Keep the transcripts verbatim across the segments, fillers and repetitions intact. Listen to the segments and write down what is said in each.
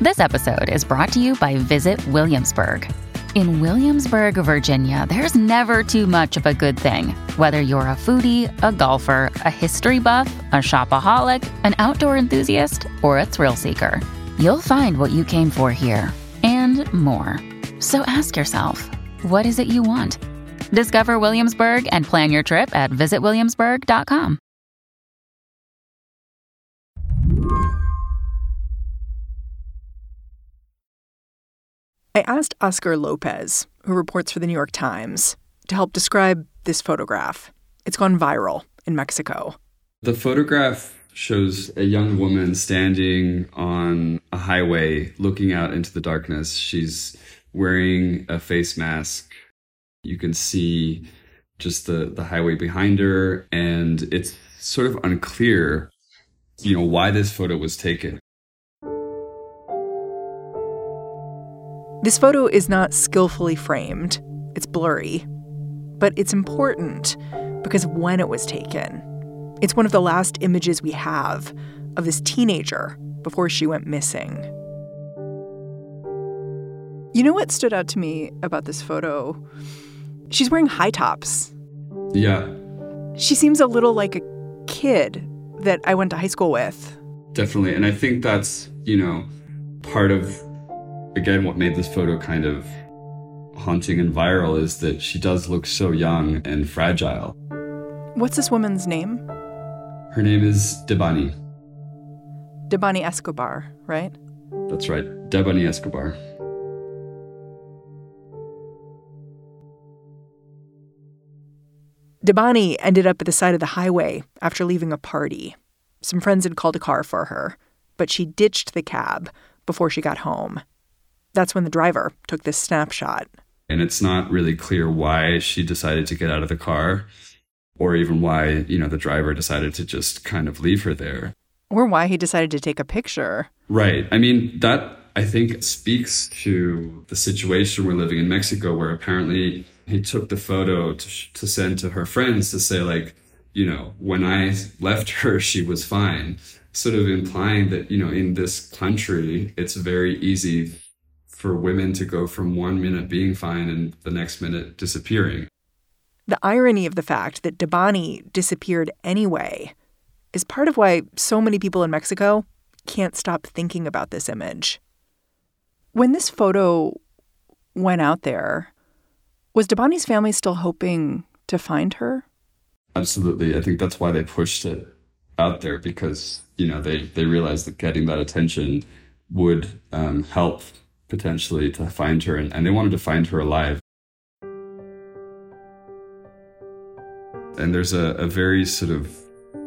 This episode is brought to you by Visit Williamsburg. In Williamsburg, Virginia, there's never too much of a good thing. Whether you're a foodie, a golfer, a history buff, a shopaholic, an outdoor enthusiast, or a thrill seeker, you'll find what you came for here and more. So ask yourself, what is it you want? Discover Williamsburg and plan your trip at visit williamsburg dot com. I asked Oscar Lopez, who reports for the New York Times, to help describe this photograph. It's gone viral in Mexico. The photograph shows a young woman standing on a highway looking out into the darkness. She's wearing a face mask. You can see just the, the highway behind her, and it's sort of unclear, you know, why this photo was taken. This photo is not skillfully framed. It's blurry. But it's important because of when it was taken. It's one of the last images we have of this teenager before she went missing. You know what stood out to me about this photo? She's wearing high tops. Yeah. She seems a little like a kid that I went to high school with. Definitely. And I think that's, you know, part of, again, what made this photo kind of haunting and viral is that she does look so young and fragile. What's this woman's name? Her name is Debani. Debani Escobar, right? That's right. Debani Escobar. Debani ended up at the side of the highway after leaving a party. Some friends had called a car for her, but she ditched the cab before she got home. That's when the driver took this snapshot. And it's not really clear why she decided to get out of the car, or even why, you know, the driver decided to just kind of leave her there. Or why he decided to take a picture. Right. I mean, that, I think, speaks to the situation we're living in Mexico, where apparently he took the photo to, to send to her friends to say, like, you know, when I left her, she was fine. Sort of implying that, you know, in this country, it's very easy for women to go from one minute being fine and the next minute disappearing. The irony of the fact that Debani disappeared anyway is part of why so many people in Mexico can't stop thinking about this image. When this photo went out there, was Debani's family still hoping to find her? Absolutely. I think that's why they pushed it out there, because, you know, they, they realized that getting that attention would um, help potentially to find her, and, and they wanted to find her alive. And there's a, a very sort of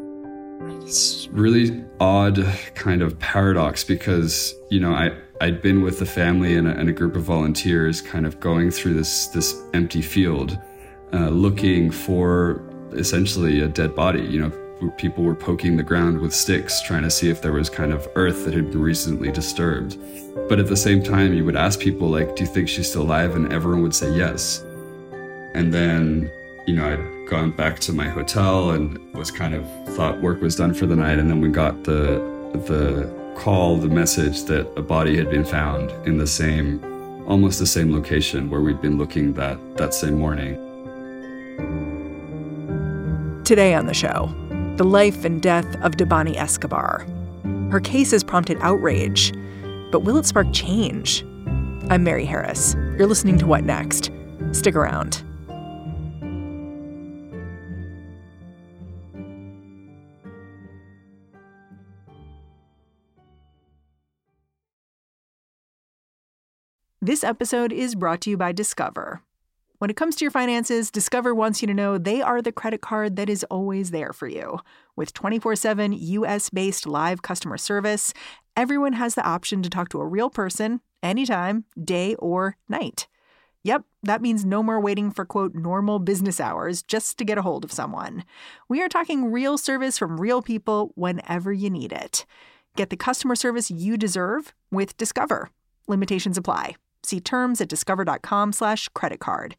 really odd kind of paradox, because, you know, I, I'd been with the family and a, and a group of volunteers kind of going through this, this empty field, uh, looking for essentially a dead body. You know, people were poking the ground with sticks, trying to see if there was kind of earth that had been recently disturbed. But at the same time, you would ask people, like, do you think she's still alive? And everyone would say yes. And then, you know, I'd gone back to my hotel and was kind of thought work was done for the night. And then we got the the call, the message that a body had been found in the same, almost the same location where we'd been looking that, that same morning. Today on the show, the life and death of Debani Escobar. Her case has prompted outrage, but will it spark change? I'm Mary Harris. You're listening to What Next? Stick around. This episode is brought to you by Discover. When it comes to your finances, Discover wants you to know they are the credit card that is always there for you. With twenty-four seven U S-based live customer service, everyone has the option to talk to a real person anytime, day or night. Yep, that means no more waiting for, quote, normal business hours just to get a hold of someone. We are talking real service from real people whenever you need it. Get the customer service you deserve with Discover. Limitations apply. See terms at discover.com slash credit card.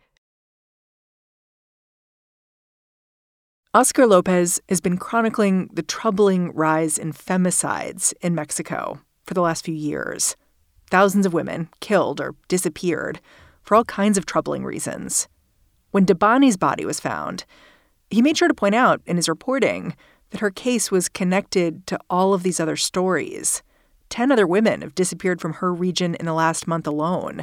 Oscar Lopez has been chronicling the troubling rise in femicides in Mexico for the last few years. Thousands of women killed or disappeared for all kinds of troubling reasons. When Dabani's body was found, he made sure to point out in his reporting that her case was connected to all of these other stories. Ten other women have disappeared from her region in the last month alone.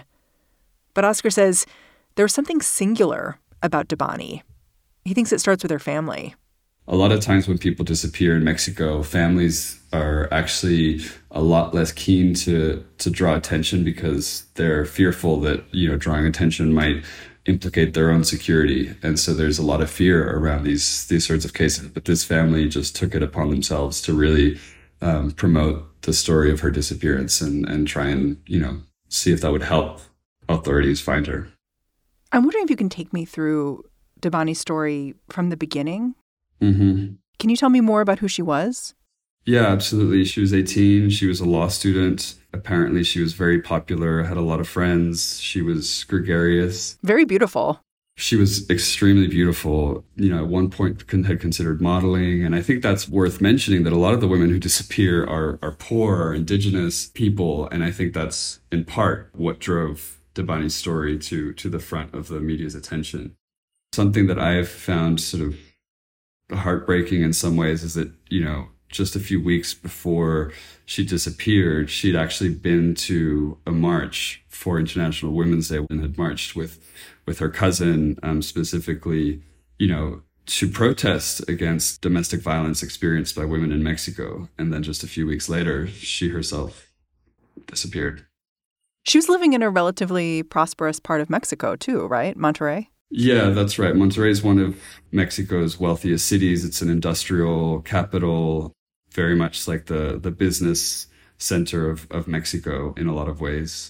But Oscar says there was something singular about Dabani. He thinks it starts with her family. A lot of times when people disappear in Mexico, families are actually a lot less keen to to draw attention because they're fearful that, you know, drawing attention might implicate their own security. And so there's a lot of fear around these these sorts of cases. But this family just took it upon themselves to really um, promote the story of her disappearance and, and try and, you know, see if that would help authorities find her. I'm wondering if you can take me through Dabani's story from the beginning. Mm-hmm. Can you tell me more about who she was? Yeah, absolutely. She was eighteen. She was a law student. Apparently, she was very popular, had a lot of friends. She was gregarious. Very beautiful. She was extremely beautiful. You know, at one point con- had considered modeling. And I think that's worth mentioning that a lot of the women who disappear are, are poor, are indigenous people. And I think that's in part what drove Dabani's story to, to the front of the media's attention. Something that I've found sort of heartbreaking in some ways is that, you know, just a few weeks before she disappeared, she'd actually been to a march for International Women's Day and had marched with, with her cousin, um, specifically, you know, to protest against domestic violence experienced by women in Mexico. And then just a few weeks later, she herself disappeared. She was living in a relatively prosperous part of Mexico too, right? Monterrey? Yeah, that's right. Monterrey is one of Mexico's wealthiest cities. It's an industrial capital, very much like the, the business center of, of Mexico in a lot of ways.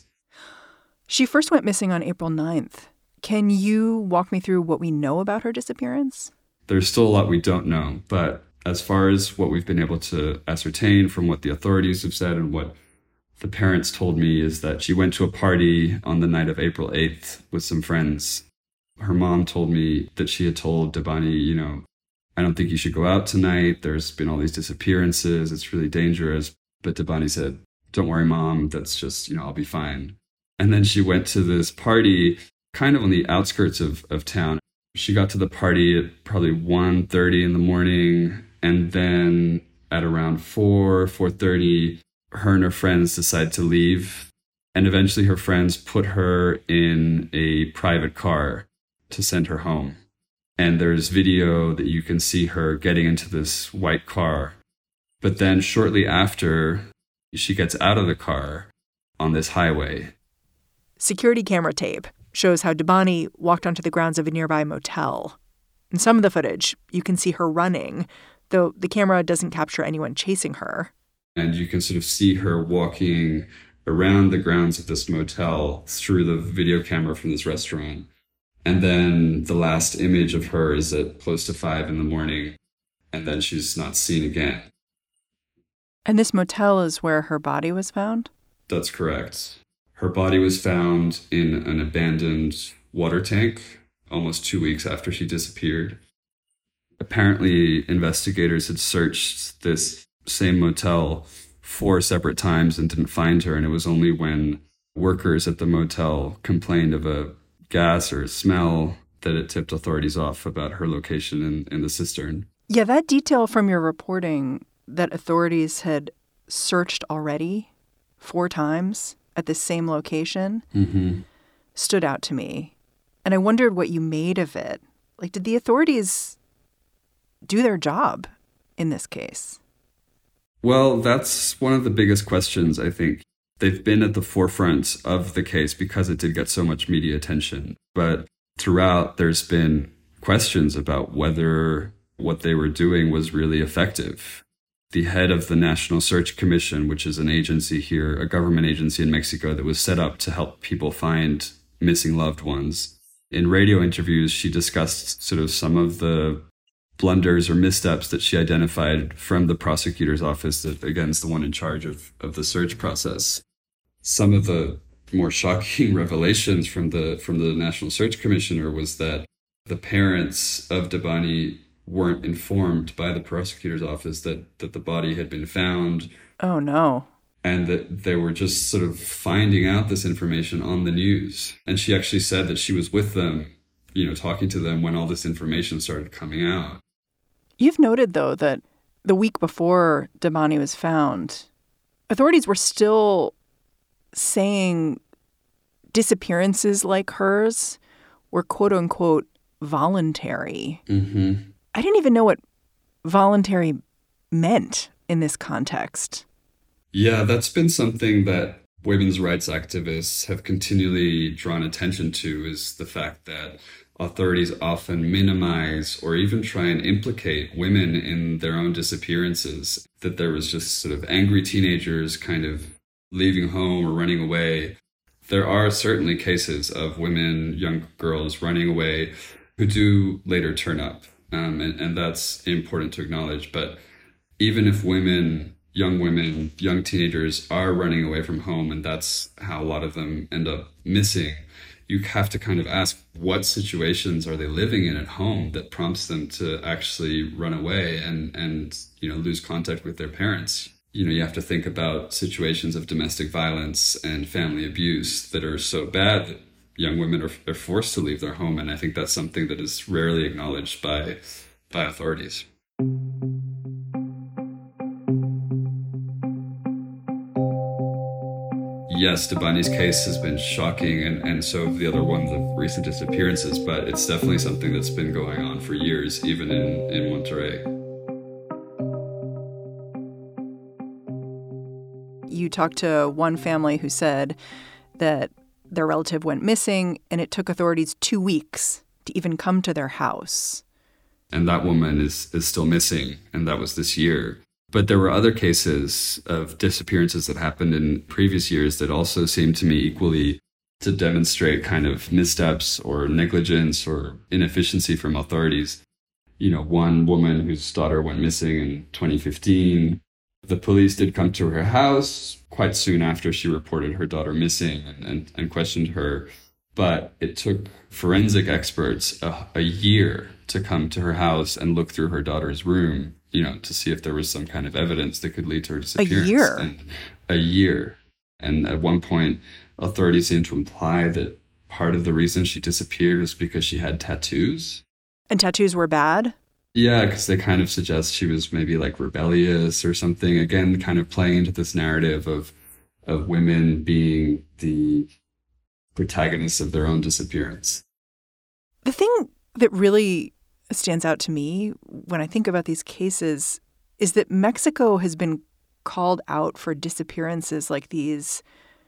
She first went missing on April ninth. Can you walk me through what we know about her disappearance? There's still a lot we don't know, but as far as what we've been able to ascertain from what the authorities have said and what the parents told me is that she went to a party on the night of April eighth with some friends. Her mom told me that she had told Dabani, you know, I don't think you should go out tonight. There's been all these disappearances. It's really dangerous. But Dabani said, don't worry, Mom. That's just, you know, I'll be fine. And then she went to this party kind of on the outskirts of, of town. She got to the party at probably one thirty in the morning. And then at around four, four thirty, her and her friends decided to leave. And eventually her friends put her in a private car to send her home. And there's video that you can see her getting into this white car. But then shortly after, she gets out of the car on this highway. Security camera tape shows how Dabani walked onto the grounds of a nearby motel. In some of the footage, you can see her running, though the camera doesn't capture anyone chasing her. And you can sort of see her walking around the grounds of this motel through the video camera from this restaurant. And then the last image of her is at close to five in the morning, and then she's not seen again. And this motel is where her body was found? That's correct. Her body was found in an abandoned water tank almost two weeks after she disappeared. Apparently, investigators had searched this same motel four separate times and didn't find her, and it was only when workers at the motel complained of a gas or a smell that it tipped authorities off about her location in, in the cistern. Yeah, that detail from your reporting that authorities had searched already four times at the same location mm-hmm. stood out to me. And I wondered what you made of it. Like, did the authorities do their job in this case? Well, that's one of the biggest questions, I think. They've been at the forefront of the case because it did get so much media attention. But throughout, there's been questions about whether what they were doing was really effective. The head of the National Search Commission, which is an agency here, a government agency in Mexico that was set up to help people find missing loved ones. In radio interviews, she discussed sort of some of the blunders or missteps that she identified from the prosecutor's office that, again, is the one in charge of, of the search process. Some of the more shocking revelations from the from the National Search Commissioner was that the parents of Dabani weren't informed by the prosecutor's office that, that the body had been found. Oh, no. and that they were just sort of finding out this information on the news. And she actually said that she was with them, you know, talking to them when all this information started coming out. You've noted, though, that the week before Dabani was found, authorities were still saying disappearances like hers were, quote unquote, voluntary. Mm-hmm. I didn't even know what voluntary meant in this context. Yeah, that's been something that women's rights activists have continually drawn attention to, is the fact that authorities often minimize or even try and implicate women in their own disappearances. That there was just sort of angry teenagers kind of leaving home or running away. There are certainly cases of women, young girls running away who do later turn up. Um, and, and that's important to acknowledge. But even if women, young women, young teenagers are running away from home, and that's how a lot of them end up missing, you have to kind of ask, what situations are they living in at home that prompts them to actually run away and, and, you know, lose contact with their parents? You know, you have to think about situations of domestic violence and family abuse that are so bad that young women are, are forced to leave their home. And I think that's something that is rarely acknowledged by, by authorities. Yes, Dabani's case has been shocking, and, and so have the other ones of recent disappearances, but it's definitely something that's been going on for years, even in, in Monterrey. You talked to one family who said that their relative went missing, and it took authorities two weeks to even come to their house. And that woman is, is still missing, and that was this year. But there were other cases of disappearances that happened in previous years that also seemed to me equally to demonstrate kind of missteps or negligence or inefficiency from authorities. You know, one woman whose daughter went missing in twenty fifteen, the police did come to her house quite soon after she reported her daughter missing and, and, and questioned her. But it took forensic experts a, a year to come to her house and look through her daughter's room, you know, to see if there was some kind of evidence that could lead to her disappearance. A year? And a year. And at one point, authorities seemed to imply that part of the reason she disappeared was because she had tattoos. And tattoos were bad? Yeah, because they kind of suggest she was maybe like rebellious or something. Again, kind of playing into this narrative of of women being the protagonists of their own disappearance. The thing that really stands out to me when I think about these cases is that Mexico has been called out for disappearances like these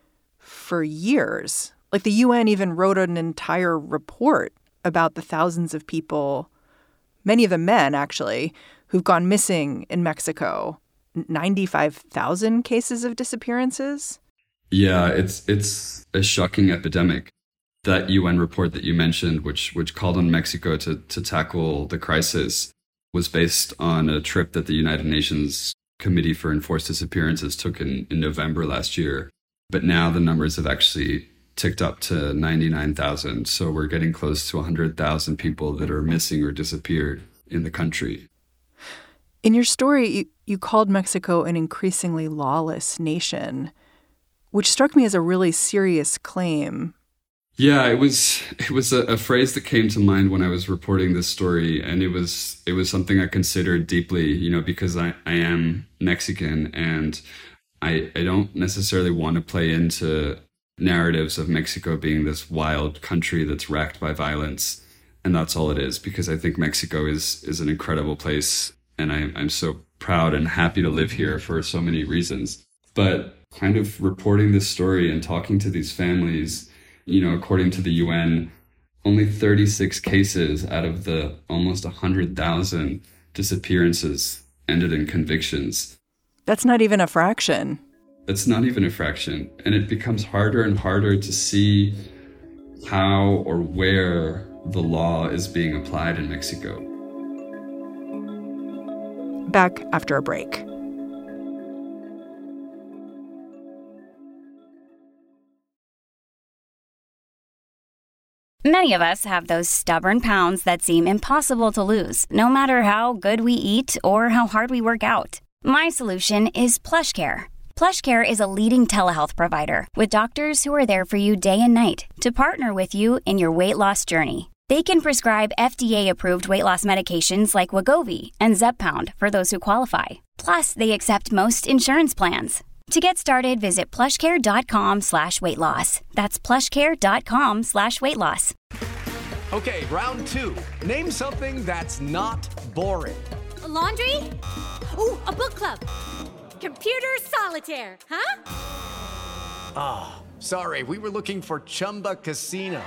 for years. Like the U N even wrote an entire report about the thousands of people, many of them men actually, who've gone missing in Mexico. ninety-five thousand cases of disappearances. Yeah, it's it's a shocking epidemic. That U N report that you mentioned, which which called on Mexico to, to tackle the crisis, was based on a trip that the United Nations Committee for Enforced Disappearances took in, in November last year. But now the numbers have actually ticked up to ninety-nine thousand. So we're getting close to one hundred thousand people that are missing or disappeared in the country. In your story, you, you called Mexico an increasingly lawless nation, which struck me as a really serious claim. Yeah, it was it was a, a phrase that came to mind when I was reporting this story, and it was it was something I considered deeply, you know, because I, I am Mexican, and I I don't necessarily want to play into narratives of Mexico being this wild country that's racked by violence, and that's all it is, because I think Mexico is is an incredible place, and I, I'm so proud and happy to live here for so many reasons. But kind of reporting this story and talking to these families, you know, according to the U N, only thirty-six cases out of the almost one hundred thousand disappearances ended in convictions. That's not even a fraction. It's not even a fraction. And it becomes harder and harder to see how or where the law is being applied in Mexico. Back after a break. Many of us have those stubborn pounds that seem impossible to lose, no matter how good we eat or how hard we work out. My solution is PlushCare. PlushCare is a leading telehealth provider with doctors who are there for you day and night to partner with you in your weight loss journey. They can prescribe F D A-approved weight loss medications like Wegovy and Zepbound for those who qualify. Plus, they accept most insurance plans. To get started, visit plushcare.com slash weight loss. That's plushcare.com slash weight loss. Okay, round two. Name something that's not boring. A laundry? Ooh, a book club. Computer solitaire, huh? Ah, oh, sorry, we were looking for Chumba Casino.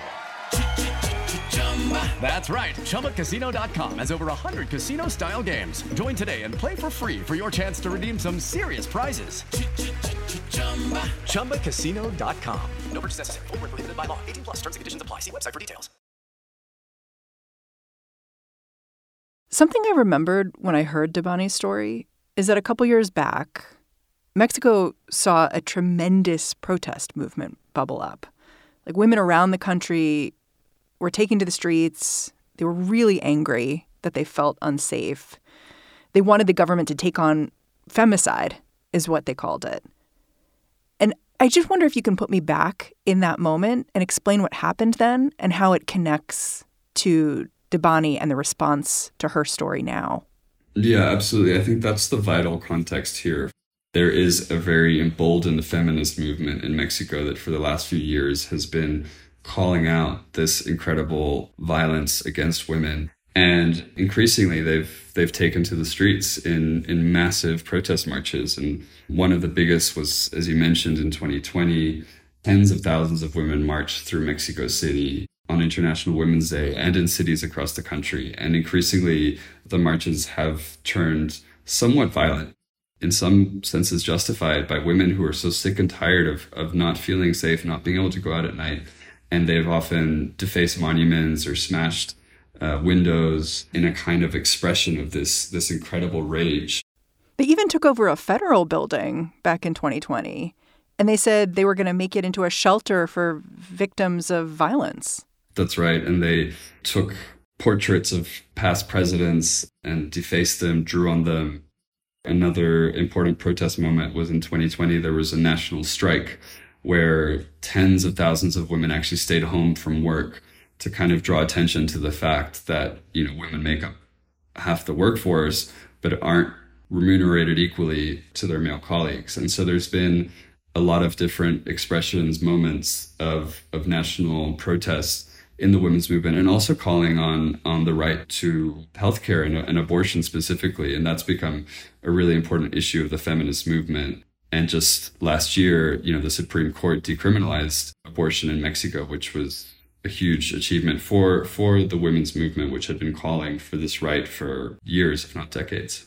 That's right. Chumba Casino dot com has over one hundred casino-style games. Join today and play for free for your chance to redeem some serious prizes. Chumba Casino dot com. No purchase necessary. Void where prohibited by law. eighteen plus. Terms and conditions apply. See website for details. Something I remembered when I heard Debani's story is that a couple years back, Mexico saw a tremendous protest movement bubble up. Like, women around the country were taken to the streets. They were really angry that they felt unsafe. They wanted the government to take on femicide, is what they called it. And I just wonder if you can put me back in that moment and explain what happened then and how it connects to Debani and the response to her story now. Yeah, absolutely. I think that's the vital context here. There is a very emboldened feminist movement in Mexico that for the last few years has been calling out this incredible violence against women. And increasingly, they've they've taken to the streets in, in massive protest marches. And one of the biggest was, as you mentioned, in twenty twenty, tens of thousands of women marched through Mexico City on International Women's Day and in cities across the country. And increasingly, the marches have turned somewhat violent, in some senses justified, by women who are so sick and tired of, of not feeling safe, not being able to go out at night. And they've often defaced monuments or smashed uh, windows in a kind of expression of this, this incredible rage. They even took over a federal building back in twenty twenty, and they said they were going to make it into a shelter for victims of violence. That's right. And they took portraits of past presidents and defaced them, drew on them. Another important protest moment was in twenty twenty. There was a national strike where tens of thousands of women actually stayed home from work to kind of draw attention to the fact that, you know, women make up half the workforce, but aren't remunerated equally to their male colleagues. And so there's been a lot of different expressions, moments of, of national protests in the women's movement, and also calling on on the right to healthcare and, and abortion specifically. And that's become a really important issue of the feminist movement. And just last year, you know, the Supreme Court decriminalized abortion in Mexico, which was a huge achievement for, for the women's movement, which had been calling for this right for years, if not decades.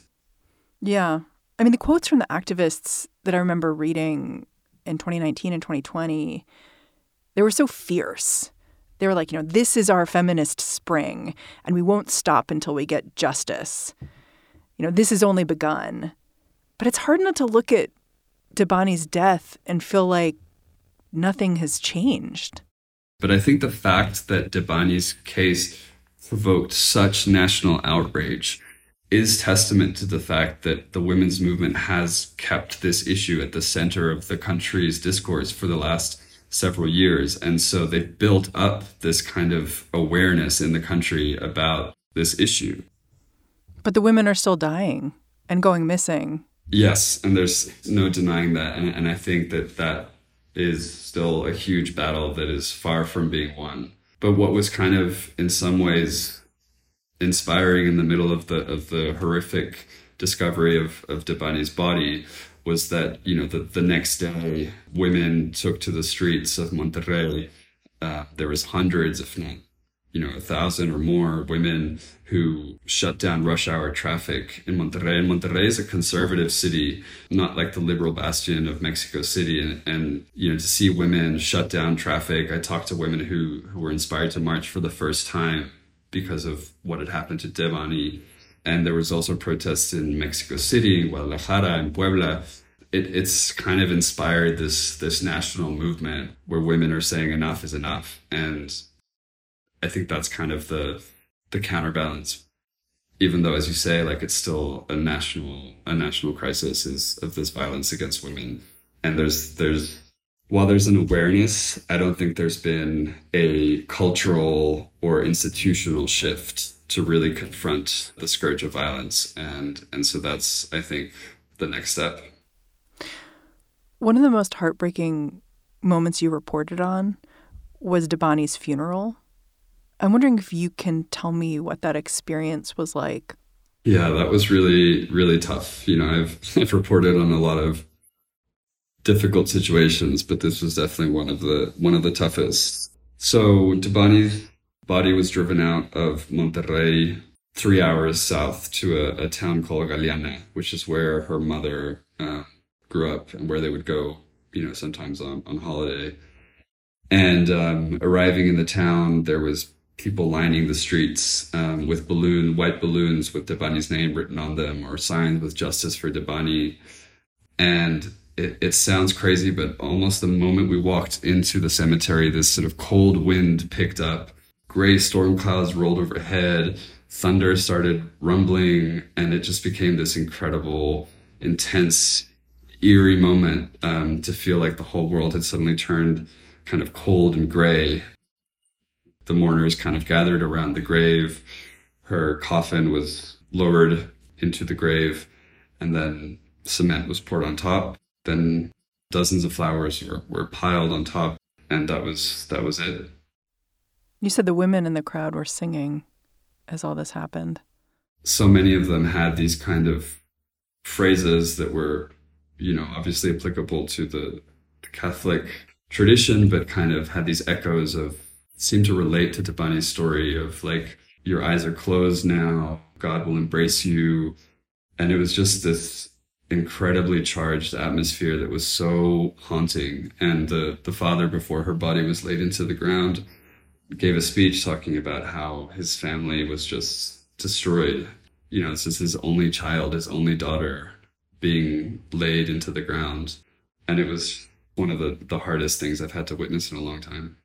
Yeah. I mean, the quotes from the activists that I remember reading in twenty nineteen and twenty twenty, they were so fierce. They were like, you know, this is our feminist spring, and we won't stop until we get justice. You know, this has only begun. But it's hard not to look at Debani's death and feel like nothing has changed. But I think the fact that Debani's case provoked such national outrage is testament to the fact that the women's movement has kept this issue at the center of the country's discourse for the last several years. And so they've built up this kind of awareness in the country about this issue. But the women are still dying and going missing. Yes, and there's no denying that. And, and I think that that is still a huge battle that is far from being won. But what was kind of, in some ways, inspiring in the middle of the of the horrific discovery of, of Debani's body was that, you know, the, the next day, women took to the streets of Monterrey. Uh, there was hundreds, if not, you know, a thousand or more women who shut down rush hour traffic in Monterrey. And Monterrey is a conservative city, not like the liberal bastion of Mexico City. And, and you know, to see women shut down traffic, I talked to women who, who were inspired to march for the first time because of what had happened to Debani. And there was also protests in Mexico City, in Guadalajara, and Puebla. It, it's kind of inspired this this national movement where women are saying enough is enough. And I think that's kind of the the counterbalance, even though, as you say, like it's still a national a national crisis is of this violence against women. And there's, there's, while there's an awareness, I don't think there's been a cultural or institutional shift to really confront the scourge of violence. And, and so that's, I think, the next step. One of the most heartbreaking moments you reported on was Debani's funeral. I'm wondering if you can tell me what that experience was like. Yeah, that was really, really tough. You know, I've, I've reported on a lot of difficult situations, but this was definitely one of the one of the toughest. So Debani's body was driven out of Monterrey three hours south to a, a town called Galeana, which is where her mother uh, grew up and where they would go, you know, sometimes on, on holiday. And um, arriving in the town, there was people lining the streets um, with balloon, white balloons with Debani's name written on them, or signs with justice for Debani. And It, it sounds crazy, but almost the moment we walked into the cemetery, this sort of cold wind picked up, gray storm clouds rolled overhead, thunder started rumbling, and it just became this incredible, intense, eerie moment um, to feel like the whole world had suddenly turned kind of cold and gray. The mourners kind of gathered around the grave. Her coffin was lowered into the grave, and then cement was poured on top. Then dozens of flowers were, were piled on top, and that was that was it. You said the women in the crowd were singing as all this happened. So many of them had these kind of phrases that were, you know, obviously applicable to the Catholic tradition, but kind of had these echoes of, seemed to relate to Debani's story of like, your eyes are closed now, God will embrace you. And it was just this incredibly charged atmosphere that was so haunting. And the, the father, before her body was laid into the ground, gave a speech talking about how his family was just destroyed. You know, this is his only child, his only daughter being laid into the ground. And it was one of the, the hardest things I've had to witness in a long time.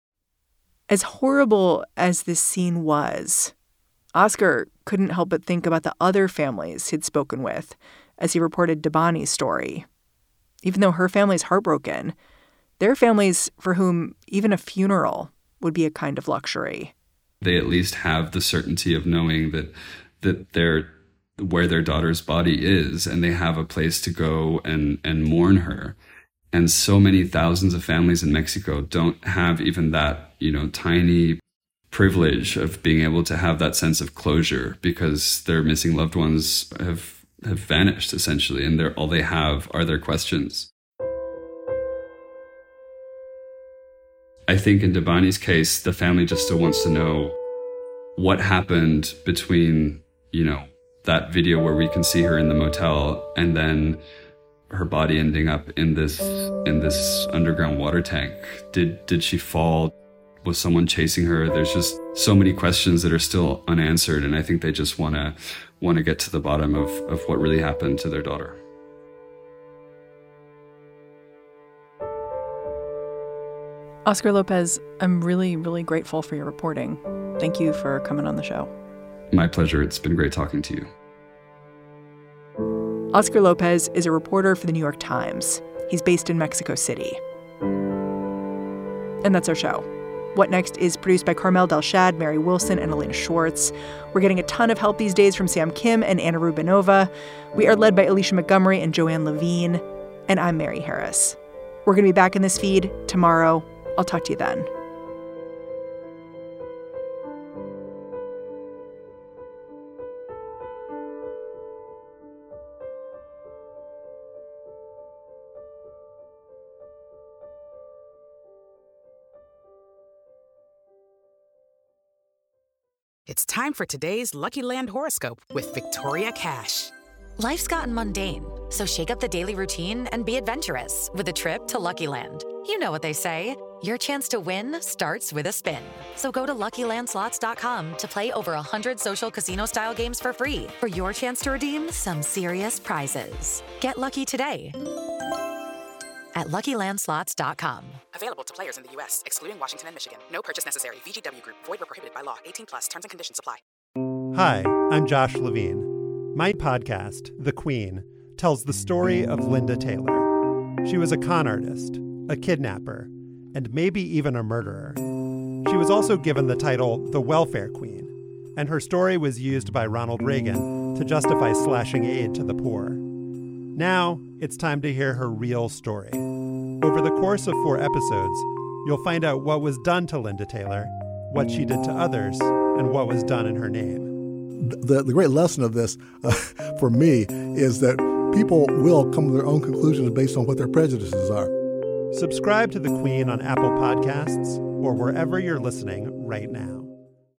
As horrible as this scene was, Oscar couldn't help but think about the other families he'd spoken with as he reported Debani's story. Even though her family's heartbroken, there are families for whom even a funeral would be a kind of luxury. They at least have the certainty of knowing that that they're where their daughter's body is, and they have a place to go and, and mourn her. And so many thousands of families in Mexico don't have even that, you know, tiny privilege of being able to have that sense of closure, because their missing loved ones have have vanished, essentially, and they're all they have are their questions. I think in Debani's case, the family just still wants to know what happened between, you know, that video where we can see her in the motel and then her body ending up in this in this underground water tank. Did did she fall? Was someone chasing her? There's just so many questions that are still unanswered, and I think they just want to want to get to the bottom of, of what really happened to their daughter. Oscar Lopez, I'm really, really grateful for your reporting. Thank you for coming on the show. My pleasure. It's been great talking to you. Oscar Lopez is a reporter for the New York Times. He's based in Mexico City. And that's our show. What Next is produced by Carmel Delshad, Mary Wilson, and Elena Schwartz. We're getting a ton of help these days from Sam Kim and Anna Rubinova. We are led by Alicia Montgomery and Joanne Levine. And I'm Mary Harris. We're going to be back in this feed tomorrow. I'll talk to you then. It's time for today's Lucky Land horoscope with Victoria Cash. Life's gotten mundane, so shake up the daily routine and be adventurous with a trip to Lucky Land. You know what they say, your chance to win starts with a spin. So go to Lucky Land Slots dot com to play over one hundred social casino-style games for free for your chance to redeem some serious prizes. Get lucky today at Lucky Land Slots dot com. Available to players in the U S, excluding Washington and Michigan. No purchase necessary. V G W Group. Void or prohibited by law. eighteen plus. Terms and conditions apply. Hi, I'm Josh Levine. My podcast, The Queen, tells the story of Linda Taylor. She was a con artist, a kidnapper, and maybe even a murderer. She was also given the title the Welfare Queen, and her story was used by Ronald Reagan to justify slashing aid to the poor. Now, it's time to hear her real story. Over the course of four episodes, you'll find out what was done to Linda Taylor, what she did to others, and what was done in her name. The, the great lesson of this, uh, for me, is that people will come to their own conclusions based on what their prejudices are. Subscribe to The Queen on Apple Podcasts or wherever you're listening right now.